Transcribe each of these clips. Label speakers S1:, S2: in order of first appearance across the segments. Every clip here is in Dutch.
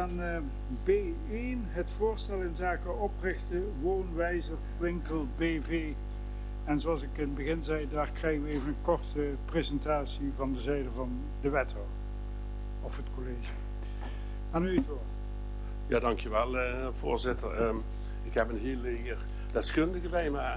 S1: aan B1, het voorstel in zaken oprichten Woonwijzerwinkel BV. En zoals ik in het begin zei, daar krijgen we even een korte presentatie van de zijde van de wethouder. Of het college. Aan u het woord.
S2: Ja, dankjewel voorzitter. Ik heb een heel leger deskundige bij me.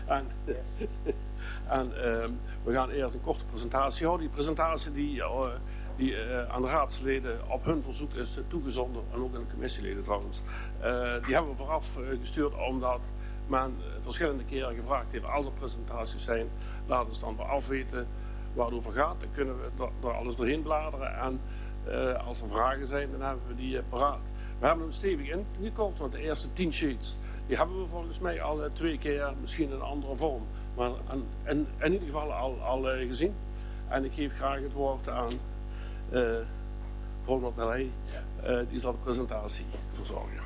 S2: En we gaan eerst een korte presentatie houden. Die presentatie die aan de raadsleden op hun verzoek is toegezonden. En ook aan de commissieleden trouwens. Die hebben we vooraf gestuurd omdat men verschillende keren gevraagd heeft. Als er presentaties zijn, laten we het dan vooraf weten waar het over gaat. Dan kunnen we door alles doorheen bladeren. En als er vragen zijn, dan hebben we die paraat. We hebben hem stevig ingekocht, want de eerste 10 sheets die hebben we volgens mij al 2 keer, misschien in een andere vorm. Maar in ieder geval al gezien. En ik geef graag het woord aan Ronald Melhey. Die zal de presentatie verzorgen.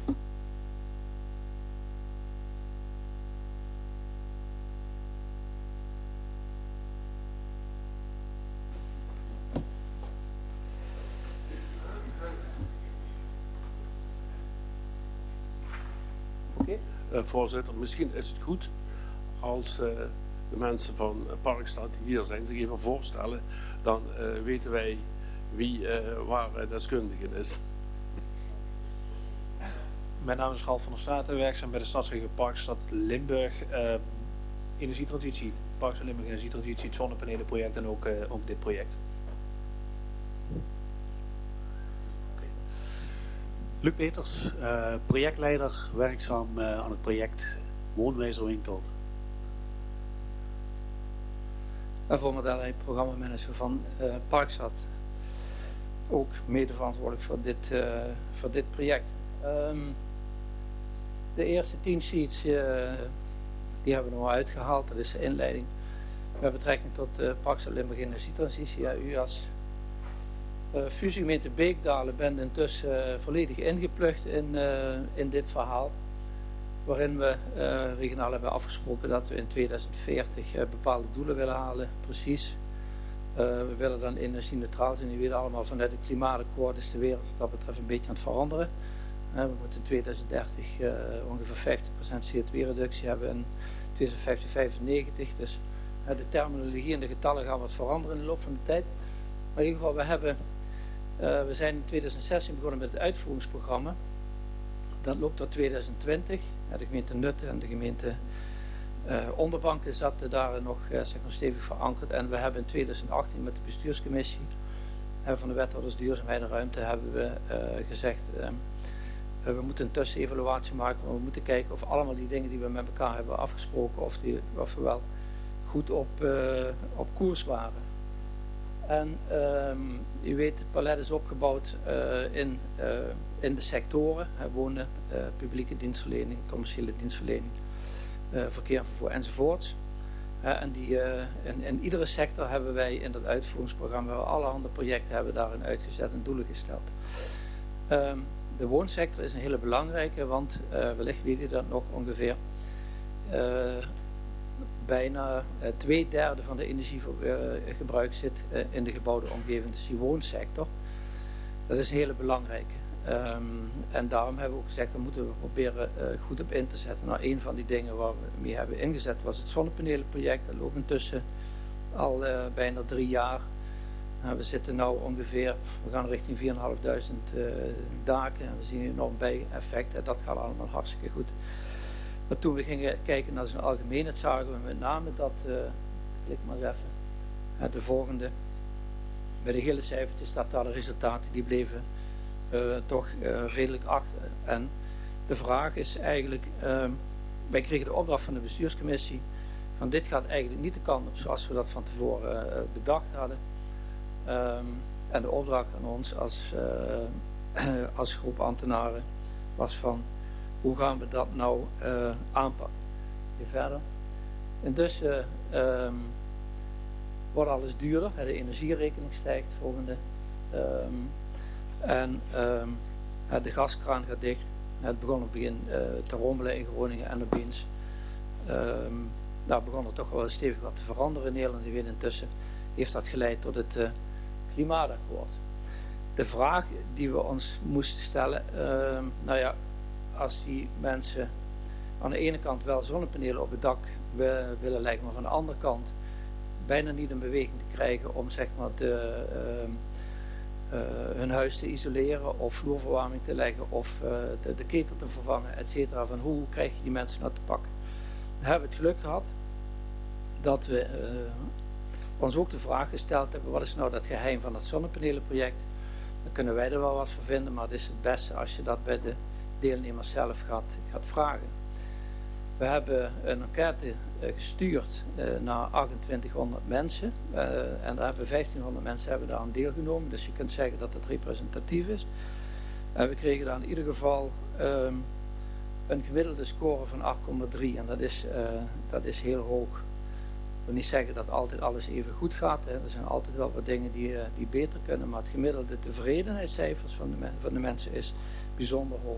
S2: Voorzitter, misschien is het goed als de mensen van Parkstad die hier zijn zich even voorstellen. Dan weten wij wie waar deskundige is.
S3: Mijn naam is Ralf van der Straten, werkzaam bij de stadsregio Parkstad Limburg. Energietransitie, Parkstad Limburg energietransitie, het zonnepanelenproject en ook dit project.
S4: Luc Peters, projectleider, werkzaam aan het project Woonwijzerwinkel.
S5: Voor Melhey, programmamanager van Parkstad. Ook mede verantwoordelijk voor dit project. De eerste 10 sheets die hebben we nog uitgehaald, dat is de inleiding. Met betrekking tot Parkstad Limburg energietransitie. Ja, u als fusiegemeente Beekdalen bent intussen volledig ingeplucht in dit verhaal. Waarin we regionaal hebben afgesproken dat we in 2040 bepaalde doelen willen halen. Precies. We willen dan energie-neutraal zijn. U weet allemaal, vanuit het klimaatakkoord is de wereld wat dat betreft een beetje aan het veranderen. We moeten in 2030 ongeveer 50% CO2-reductie hebben en 2050 95. Dus de terminologie en de getallen gaan wat veranderen in de loop van de tijd. Maar in ieder geval, we zijn in 2016 begonnen met het uitvoeringsprogramma. Dat loopt tot 2020. De gemeente Nutten en de gemeente Onderbanken zaten daar nog stevig verankerd. En we hebben in 2018 met de bestuurscommissie van de wethouders duurzaamheid en ruimte hebben we gezegd, we moeten een tussenevaluatie maken. Maar we moeten kijken of allemaal die dingen die we met elkaar hebben afgesproken, of we wel goed op koers waren. En u weet, het palet is opgebouwd in de sectoren, wonen, publieke dienstverlening, commerciële dienstverlening, verkeer en vervoer enzovoorts. En in iedere sector hebben wij in dat uitvoeringsprogramma, allerhande projecten hebben daarin uitgezet en doelen gesteld. De woonsector is een hele belangrijke, want wellicht weet u dat nog ongeveer bijna 2/3 van de energiegebruik zit in de gebouwde omgeving, dus die woonsector. Dat is een hele belangrijke. En daarom hebben we ook gezegd, daar moeten we proberen goed op in te zetten. Nou, een van die dingen waar we mee hebben ingezet was het zonnepanelenproject. Dat loopt intussen al bijna 3 jaar. We zitten nu ongeveer, we gaan richting 4.500 daken en we zien een enorm bij-effect en dat gaat allemaal hartstikke goed. Maar toen we gingen kijken naar zijn algemeenheid zagen we met name dat, klik maar eens even, de volgende, bij de hele cijfertjes dat daar de resultaten die bleven toch redelijk achter. En de vraag is eigenlijk, wij kregen de opdracht van de bestuurscommissie van dit gaat eigenlijk niet de kant op zoals we dat van tevoren bedacht hadden. En de opdracht aan ons als groep ambtenaren was van hoe gaan we dat nou aanpakken. Weer verder. Intussen wordt alles duurder, de energierekening stijgt, volgende. De gaskraan gaat dicht. Het begon op het begin te rommelen in Groningen en opeens daar begon er toch wel stevig wat te veranderen in Nederland. Je weet intussen heeft dat geleid tot het klimaatakkoord. de vraag die we ons moesten stellen, nou ja, als die mensen aan de ene kant wel zonnepanelen op het dak willen leggen, maar van de andere kant bijna niet in beweging te krijgen om zeg maar hun huis te isoleren of vloerverwarming te leggen of de ketel te vervangen, et cetera. Van hoe krijg je die mensen nou te pakken? Dan hebben we het geluk gehad dat we ons ook de vraag gesteld hebben, wat is nou dat geheim van het zonnepanelenproject? Dan kunnen wij er wel wat voor vinden, maar het is het beste als je dat bij de deelnemers zelf gaat vragen. We hebben een enquête gestuurd naar 2800 mensen en daar hebben 1500 mensen hebben aan deelgenomen, dus je kunt zeggen dat het representatief is. En we kregen daar in ieder geval een gemiddelde score van 8,3 en dat is heel hoog. Ik wil niet zeggen dat altijd alles even goed gaat, hè. Er zijn altijd wel wat dingen die beter kunnen, maar het gemiddelde tevredenheidscijfers van de mensen is bijzonder hoog.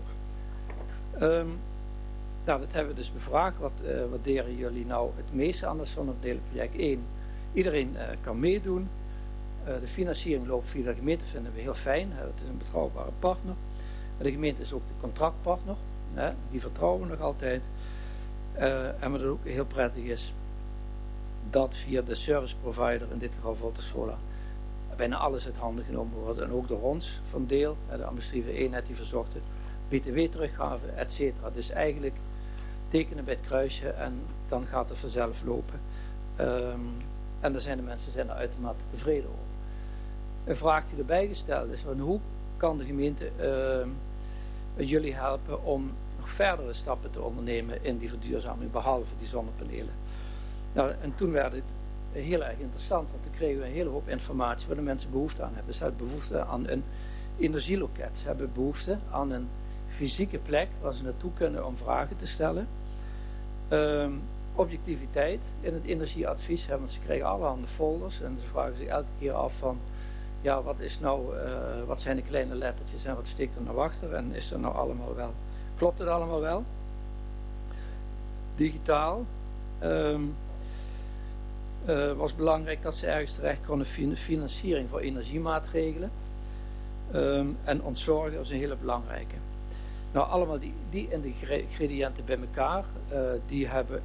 S5: Nou, dat hebben we dus bevraagd. Wat waarderen jullie nou het meeste aan het zonnepanelenproject? 1. Iedereen kan meedoen. De financiering loopt via de gemeente, vinden we heel fijn. Het is een betrouwbare partner. De gemeente is ook de contractpartner. Die vertrouwen we nog altijd. En wat ook heel prettig is, dat via de service provider, in dit geval Volta Solar, bijna alles uit handen genomen wordt. En ook de RONS van deel, de administratieve eenheid die verzochten, BTW teruggave, et cetera. Dus eigenlijk tekenen bij het kruisje en dan gaat het vanzelf lopen. En daar zijn de mensen er uitermate tevreden over. Een vraag die erbij gesteld is, van hoe kan de gemeente jullie helpen om nog verdere stappen te ondernemen in die verduurzaming, behalve die zonnepanelen? Nou, en toen werd het heel erg interessant, want toen kregen we een hele hoop informatie waar de mensen behoefte aan hebben. Ze hebben behoefte aan een energieloket, ze hebben behoefte aan een fysieke plek waar ze naartoe kunnen om vragen te stellen. Objectiviteit in het energieadvies, want ze krijgen allerhande folders en ze vragen zich elke keer af van, ja, wat is nou, wat zijn de kleine lettertjes en wat steekt er nou achter en is er nou allemaal wel, klopt het allemaal wel? Digitaal was belangrijk dat ze ergens terecht konden financiering voor energiemaatregelen en ontzorgen was een hele belangrijke. Nou, allemaal die ingrediënten bij elkaar, die hebben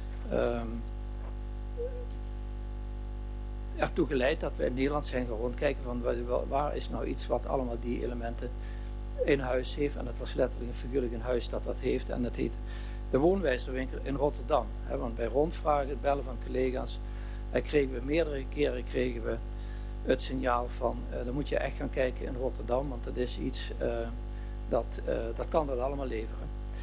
S5: ertoe geleid dat we in Nederland zijn gaan rondkijken van waar is nou iets wat allemaal die elementen in huis heeft. En het was letterlijk en figuurlijk een huis dat heeft. En dat heet de Woonwijzerwinkel in Rotterdam. Want bij rondvragen, het bellen van collega's, kregen we meerdere keren het signaal van dan moet je echt gaan kijken in Rotterdam, want dat is iets dat kan dat allemaal leveren.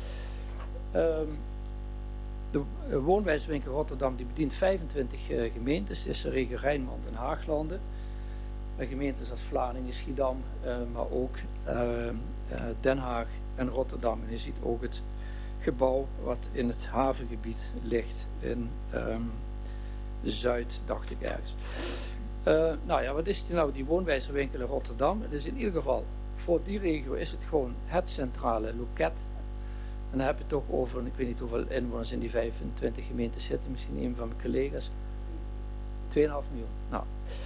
S5: De woonwijzerwinkel Rotterdam die bedient 25 gemeentes, het is de regio Rijnmond en Haaglanden. Gemeentes als Vlaardingen, Schiedam, maar ook Den Haag en Rotterdam. En je ziet ook het gebouw wat in het havengebied ligt in Zuid, dacht ik ergens. Nou ja, wat is die woonwijzerwinkel in Rotterdam? Het is in ieder geval, voor die regio is het gewoon het centrale loket. En dan heb je het toch over, ik weet niet hoeveel inwoners in die 25 gemeentes zitten, misschien een van mijn collega's. 2,5 miljoen. Nou,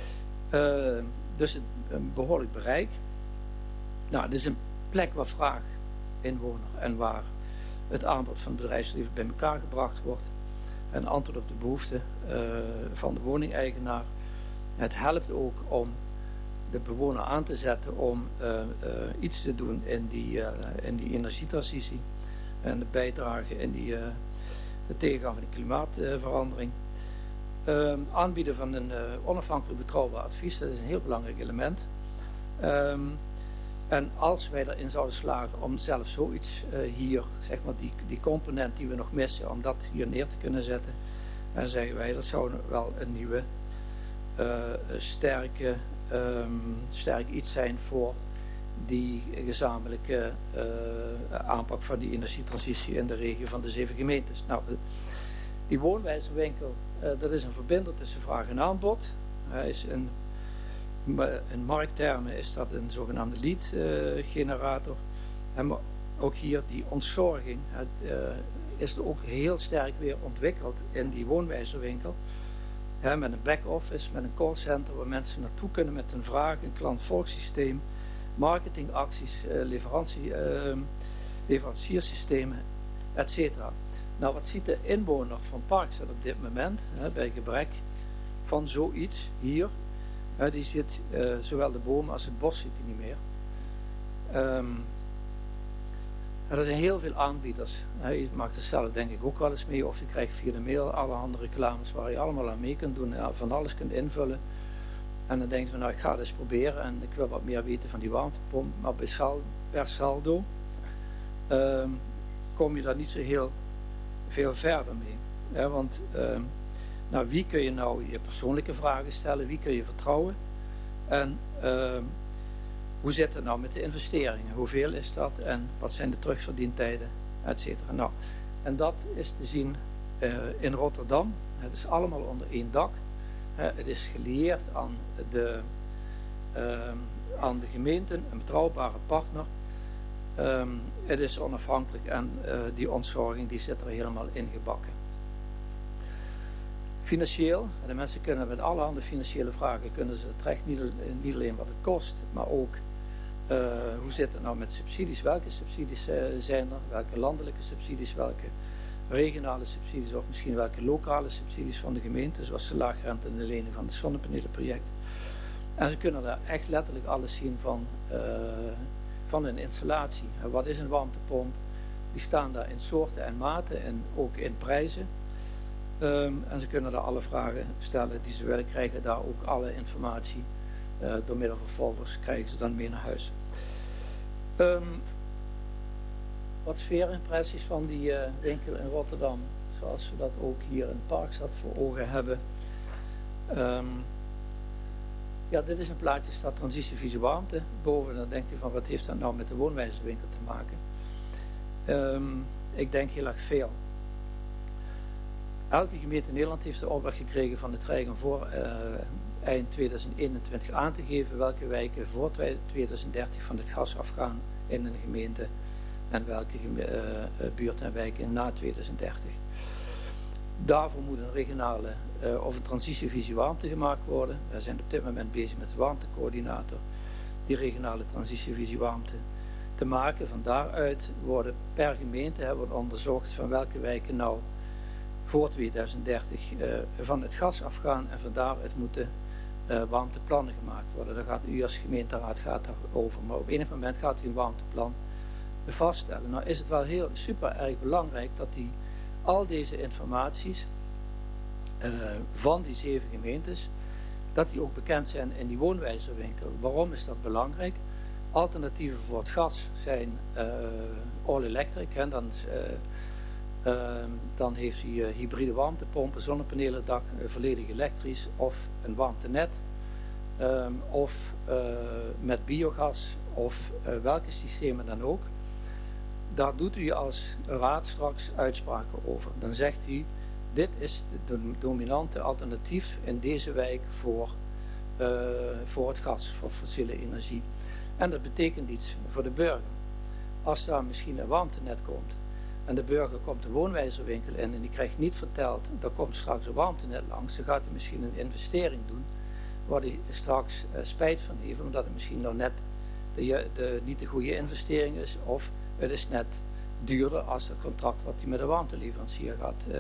S5: dus een behoorlijk bereik. Nou, het is een plek waar vraag inwoner en waar het aanbod van het bedrijfsleven bij elkaar gebracht wordt. En antwoord op de behoeften van de woningeigenaar. Het helpt ook om de bewoner aan te zetten om iets te doen in die energietransitie. En de bijdrage in de tegengaan van de klimaatverandering. Aanbieden van een onafhankelijk betrouwbaar advies, dat is een heel belangrijk element. En als wij erin zouden slagen om zelf zoiets hier, zeg maar die component die we nog missen, om dat hier neer te kunnen zetten, dan zeggen wij dat zou wel een nieuwe, sterk iets zijn voor die gezamenlijke aanpak van die energietransitie in de regio van de 7 gemeentes. Nou, die woonwijzerwinkel, dat is een verbinder tussen vraag en aanbod. Is in markttermen is dat een zogenaamde lead generator. En ook hier die ontzorging is er ook heel sterk weer ontwikkeld in die woonwijzerwinkel. Met een back-office, met een callcenter waar mensen naartoe kunnen met een vraag, een klant-volgsysteem. marketingacties, leveranciersystemen, etc. Nou, wat ziet de inwoner van Parkstad op dit moment, bij gebrek van zoiets hier? Die ziet zowel de bomen als het bos ziet hij niet meer. Er zijn heel veel aanbieders. Je maakt er zelf denk ik ook wel eens mee, of je krijgt via de mail allerhande reclames waar je allemaal aan mee kunt doen, van alles kunt invullen. En dan denk je van nou, ik ga het eens proberen en ik wil wat meer weten van die warmtepomp, maar per saldo kom je daar niet zo heel veel verder mee. Want nou, wie kun je nou je persoonlijke vragen stellen, wie kun je vertrouwen en hoe zit het nou met de investeringen, hoeveel is dat en wat zijn de terugverdientijden, et cetera. Nou, en dat is te zien in Rotterdam. Het is allemaal onder één dak. Het is gelieerd aan de gemeenten, een betrouwbare partner. Het is onafhankelijk en die ontzorging die zit er helemaal ingebakken. Financieel, de mensen kunnen met allerhande financiële vragen kunnen ze terecht, niet alleen wat het kost, maar ook hoe zit het nou met subsidies, welke subsidies zijn er, welke landelijke subsidies, welke regionale subsidies of misschien welke lokale subsidies van de gemeente, zoals de laagrente en de lening van het zonnepanelenproject. En ze kunnen daar echt letterlijk alles zien van een installatie. Wat is een warmtepomp? Die staan daar in soorten en maten en ook in prijzen. En ze kunnen daar alle vragen stellen die ze willen, krijgen daar ook alle informatie. Door middel van folders krijgen ze dan mee naar huis. Wat sfeerimpressies van die winkel in Rotterdam, zoals we dat ook hier in Parkstad voor ogen hebben. Ja, dit is een plaatje, staat transitievisie warmte boven. Dan denkt u van wat heeft dat nou met de woonwijzerwinkel te maken? Ik denk heel erg veel. Elke gemeente in Nederland heeft de opdracht gekregen van de Rijk om voor eind 2021 aan te geven welke wijken voor 2030 van het gas afgaan in een gemeente en welke buurten en wijken na 2030. Daarvoor moet een regionale of een transitievisie warmte gemaakt worden. Wij zijn op dit moment bezig met de warmtecoördinator die regionale transitievisie warmte te maken. Van daaruit worden per gemeente wordt onderzocht van welke wijken nou voor 2030 van het gas afgaan en van daaruit moeten warmteplannen gemaakt worden. Daar gaat u als gemeenteraad over, maar op enig moment gaat u een warmteplan vaststellen. Nou is het wel heel super erg belangrijk dat al deze informaties van die 7 gemeentes, dat die ook bekend zijn in die woonwijzerwinkel. Waarom is dat belangrijk? Alternatieven voor het gas zijn all electric, dan heeft u hybride warmtepompen, zonnepanelendak, volledig elektrisch of een warmtenet of met biogas of welke systemen dan ook. Daar doet u als raad straks uitspraken over. Dan zegt u, dit is het dominante alternatief in deze wijk voor het gas, voor fossiele energie. En dat betekent iets voor de burger. Als daar misschien een warmtenet komt en de burger komt de woonwijzerwinkel in en die krijgt niet verteld, er komt straks een warmtenet langs, dan gaat hij misschien een investering doen waar hij straks spijt van heeft, omdat het misschien nog net niet de goede investering is, of het is net duurder als het contract wat hij met de warmteleverancier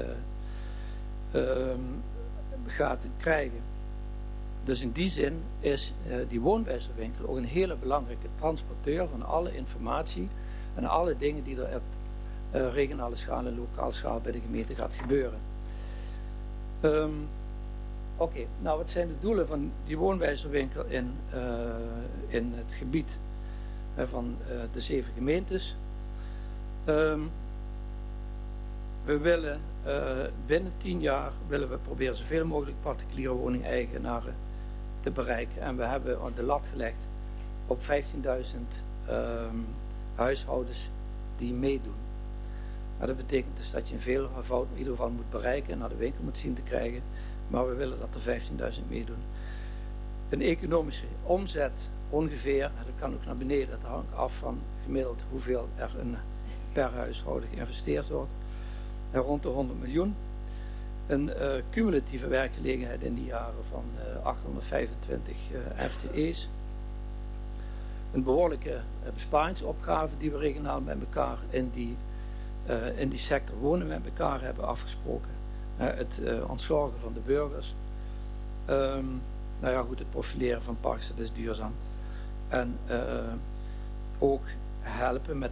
S5: gaat krijgen. Dus in die zin is die woonwijzerwinkel ook een hele belangrijke transporteur van alle informatie en alle dingen die er op regionale schaal en lokaal schaal bij de gemeente gaat gebeuren. Oké, nou wat zijn de doelen van die woonwijzerwinkel in het gebied van de 7 gemeentes? We willen binnen 10 jaar willen we proberen zoveel mogelijk particuliere woningeigenaren te bereiken. En we hebben de lat gelegd op 15.000 huishoudens die meedoen. Nou, dat betekent dus dat je in ieder geval moet bereiken en naar de winkel moet zien te krijgen. Maar we willen dat er 15.000 meedoen. Een economische omzet ongeveer, dat kan ook naar beneden, dat hangt af van gemiddeld hoeveel er per huishouden geïnvesteerd wordt. Rond de 100 miljoen. Een cumulatieve werkgelegenheid in die jaren van 825 FTE's. een behoorlijke besparingsopgave die we regionaal met elkaar in die sector wonen met elkaar hebben afgesproken. Het ontzorgen van de burgers. Nou ja goed, het profileren van parks, dat is duurzaam. En ook helpen met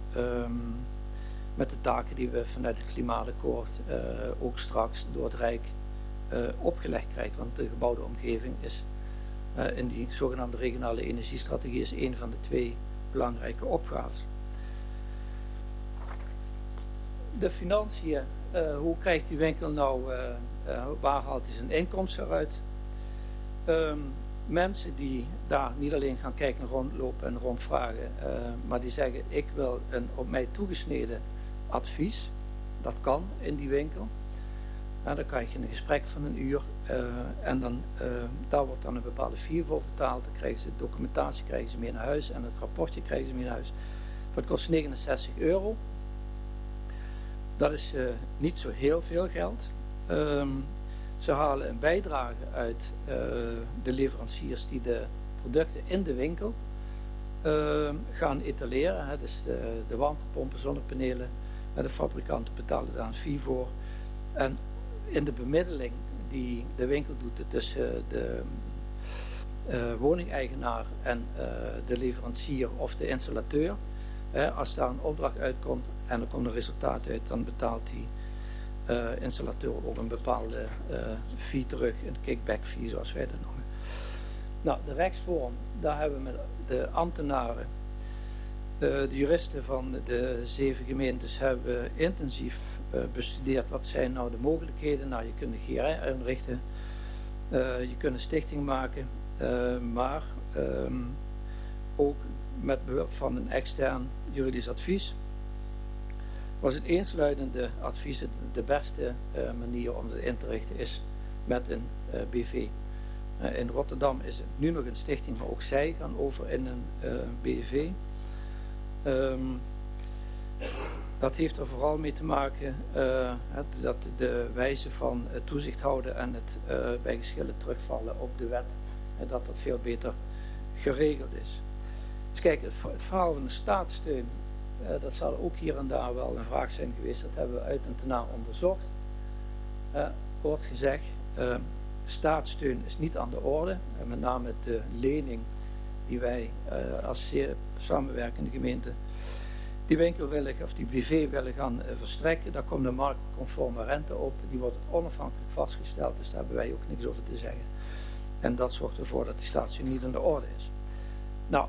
S5: de taken die we vanuit het klimaatakkoord ook straks door het Rijk opgelegd krijgt. Want de gebouwde omgeving is in die zogenaamde regionale energiestrategie is een van de 2 belangrijke opgaves. De financiën, hoe krijgt die winkel nou, waar haalt hij zijn inkomsten uit? Mensen die daar niet alleen gaan kijken en rondlopen en rondvragen, maar die zeggen ik wil een op mij toegesneden advies. Dat kan in die winkel. Dan krijg je een gesprek van 1 uur en dan, daar wordt dan een bepaalde fee voor betaald. Dan krijgen ze de documentatie krijgen ze mee naar huis en het rapportje krijgen ze mee naar huis. Dat kost €69. Dat is niet zo heel veel geld. Ze halen een bijdrage uit de leveranciers die de producten in de winkel gaan etaleren. Dus de warmtepompen, zonnepanelen. De fabrikanten betalen daar een fee voor. En in de bemiddeling die de winkel doet tussen de woningeigenaar en de leverancier of de installateur. Als daar een opdracht uitkomt en er komt een resultaat uit, dan betaalt die installateur ook een bepaalde fee terug, een kickback fee zoals wij dat noemen. Nou, de rechtsvorm, daar hebben we met de ambtenaren, de juristen van de 7 gemeentes hebben intensief bestudeerd wat zijn nou de mogelijkheden. Nou, je kunt een GR inrichten, je kunt een stichting maken, maar ook met behulp van een extern juridisch advies was het eensluidende advies de beste manier om het in te richten is met een BV. In Rotterdam is het nu nog een stichting, maar ook zij gaan over in een BV. Dat heeft er vooral mee te maken dat de wijze van toezicht houden en het bij geschillen terugvallen op de wet, dat veel beter geregeld is. Dus kijk, het verhaal van de staatssteun, dat zal ook hier en daar wel een vraag zijn geweest. Dat hebben we uit en te na onderzocht. Kort gezegd, staatssteun is niet aan de orde. Met name de lening die wij als samenwerkende gemeente die winkel willen, of die BV willen gaan verstrekken. Daar komt de marktconforme rente op. Die wordt onafhankelijk vastgesteld. Dus daar hebben wij ook niks over te zeggen. En dat zorgt ervoor dat die staatssteun niet aan de orde is. Nou,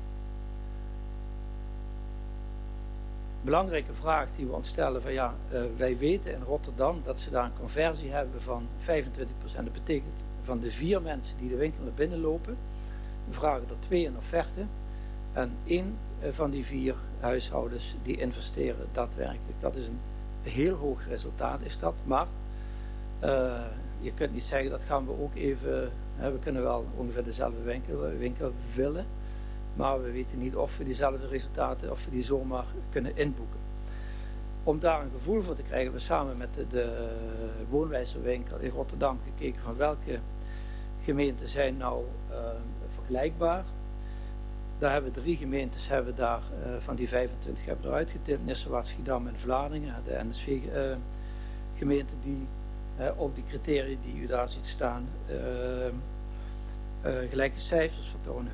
S5: belangrijke vraag die we ons stellen van ja, wij weten in Rotterdam dat ze daar een conversie hebben van 25%. Dat betekent van de 4 mensen die de winkel naar binnen lopen, we vragen er 2 in offerte en 1 van die 4 huishoudens die investeren daadwerkelijk. Dat is een heel hoog resultaat is dat, maar je kunt niet zeggen dat gaan we ook even, we kunnen wel ongeveer dezelfde winkel willen. Maar we weten niet of we diezelfde resultaten, of we die zomaar kunnen inboeken. Om daar een gevoel voor te krijgen, hebben we samen met de woonwijzerwinkel in Rotterdam gekeken van welke gemeenten zijn nou vergelijkbaar. Daar hebben 3 gemeentes van die 25 hebben eruit getild. Nissewaard, Schiedam en Vlaardingen. De NSV gemeenten die op die criteria die u daar ziet staan gelijke cijfers vertonen.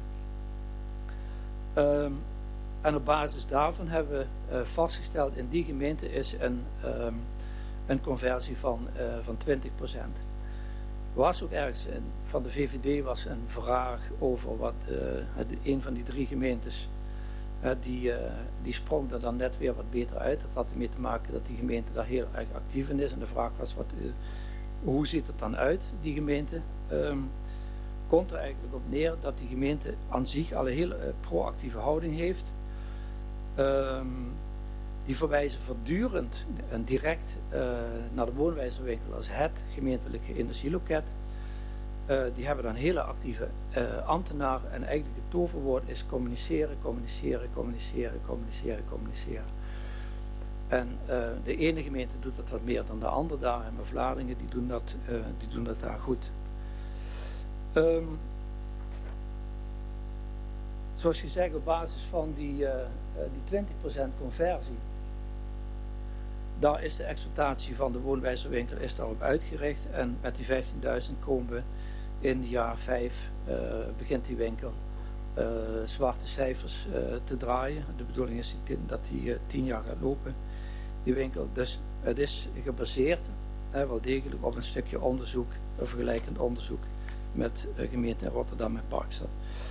S5: En op basis daarvan hebben we vastgesteld in die gemeente is een conversie van 20%. Was ook ergens van de VVD was een vraag over wat een van die 3 gemeentes die sprong er dan net weer wat beter uit. Dat had ermee te maken dat die gemeente daar heel erg actief in is en de vraag was hoe ziet het dan uit, die gemeente? Komt er eigenlijk op neer dat die gemeente aan zich al een heel proactieve houding heeft. Die verwijzen voortdurend en direct naar de woonwijzerwinkel als het gemeentelijke energieloket. Die hebben dan hele actieve ambtenaren en eigenlijk het toverwoord is communiceren, communiceren, communiceren, communiceren, communiceren. En de ene gemeente doet dat wat meer dan de andere daar en met Vlaardingen die doen dat, daar goed. Zoals gezegd, op basis van die 20% conversie, daar is de exploitatie van de woonwijzerwinkel is daarop uitgericht. En met die 15.000 komen we in jaar 5, begint die winkel zwarte cijfers te draaien. De bedoeling is dat die 10 jaar gaat lopen, die winkel. Dus het is gebaseerd wel degelijk op een stukje onderzoek, een vergelijkend onderzoek met gemeenten in Rotterdam en Parkstad.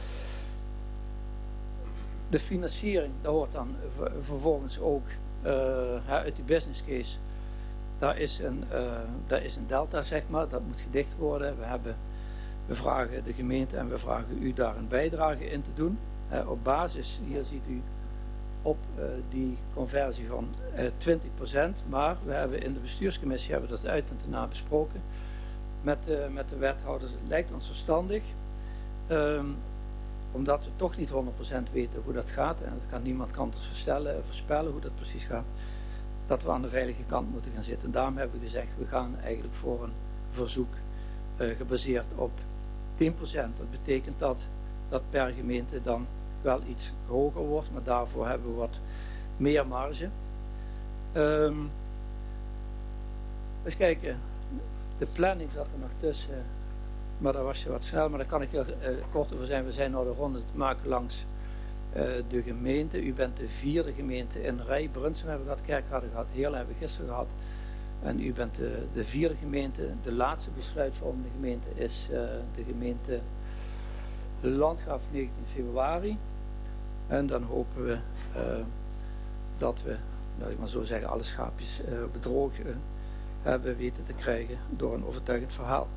S5: De financiering, daar hoort dan vervolgens ook uit die business case, daar is een delta, zeg maar, dat moet gedicht worden. We vragen de gemeente en we vragen u daar een bijdrage in te doen. Op basis, hier ziet u op die conversie van 20%, maar we hebben in de bestuurscommissie dat uit en te na besproken met de wethouders. Het lijkt ons verstandig, omdat we toch niet 100% weten hoe dat gaat, en niemand kan het voorspellen hoe dat precies gaat, dat we aan de veilige kant moeten gaan zitten. En daarom hebben we gezegd, we gaan eigenlijk voor een verzoek gebaseerd op 10%. Dat betekent dat per gemeente dan wel iets hoger wordt, maar daarvoor hebben we wat meer marge. Eens kijken, de planning zat er nog tussen, maar daar was je wat snel, maar daar kan ik heel kort over zijn. We zijn nou de ronde te maken langs de gemeente. U bent de 4e gemeente in rij. Brunsum hebben we gehad, Kerkrade gehad, Heerlen hebben we gisteren gehad. En u bent de 4e gemeente. De laatste besluitvormende gemeente is de gemeente Landgraaf 19 februari. En dan hopen we dat we, laat ik maar zo zeggen, alle schaapjes bedroog hebben weten te krijgen door een overtuigend verhaal.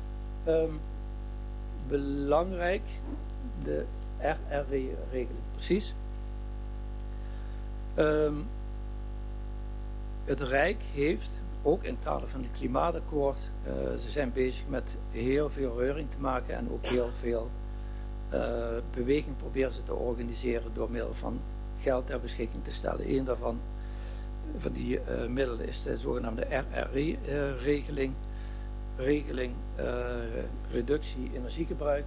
S5: Belangrijk, de RR-regeling, precies. Het Rijk heeft, ook in het kader van het klimaatakkoord, ze zijn bezig met heel veel reuring te maken en ook heel veel beweging proberen ze te organiseren door middel van geld ter beschikking te stellen. Een daarvan, van die middelen, is de zogenaamde RRI-regeling. Reductie energiegebruik.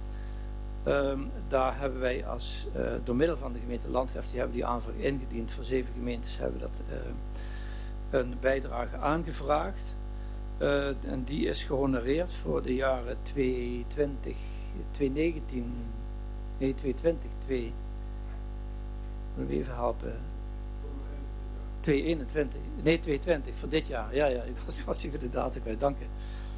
S5: Daar hebben wij door middel van de gemeente Landgraaf, die hebben die aanvraag ingediend. Voor 7 gemeentes hebben we dat een bijdrage aangevraagd. En die is gehonoreerd voor de jaren 2020, 2019, nee 2020, moet ik even helpen. 2021, nee 2020, voor dit jaar. Ja, ik was even de data kwijt, dank u.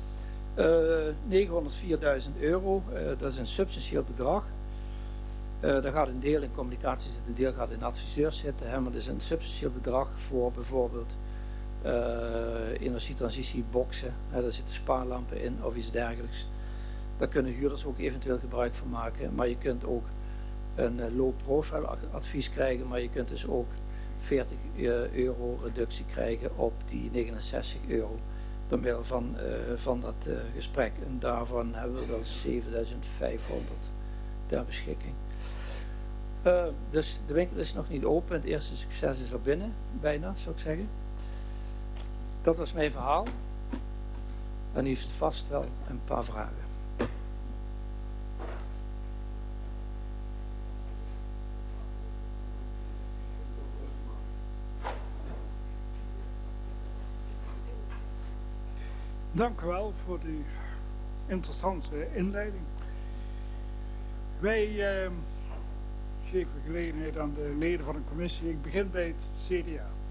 S5: 904.000 euro, dat is een substantieel bedrag. Daar gaat een deel in communicatie zitten, een deel gaat in adviseurs zitten. Maar dat is een substantieel bedrag voor bijvoorbeeld energietransitieboxen. Daar zitten spaarlampen in of iets dergelijks. Daar kunnen huurders ook eventueel gebruik van maken. Maar je kunt ook een low profile advies krijgen, maar je kunt dus ook 40 euro reductie krijgen op die 69 euro. Door middel van dat gesprek. En daarvan hebben we wel 7500 ter beschikking. Dus de winkel is nog niet open. Het eerste succes is er binnen, bijna zou ik zeggen. Dat was mijn verhaal. En u heeft vast wel een paar vragen.
S1: Dank u wel voor die interessante inleiding. Wij geven gelegenheid aan de leden van de commissie. Ik begin bij het CDA.